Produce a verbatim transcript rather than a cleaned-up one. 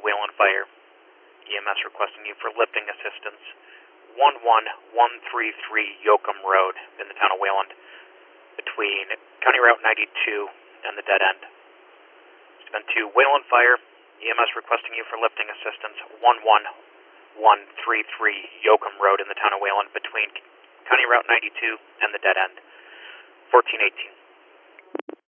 Wayland Fire. E M S requesting you for lifting assistance. one one one three three Yoakum Road in the town of Wayland between County Route ninety-two and the dead end. It's been to Wayland Fire. E M S requesting you for lifting assistance. one one one three three Yoakum Road in the town of Wayland between County Route ninety-two and the dead end. fourteen eighteen.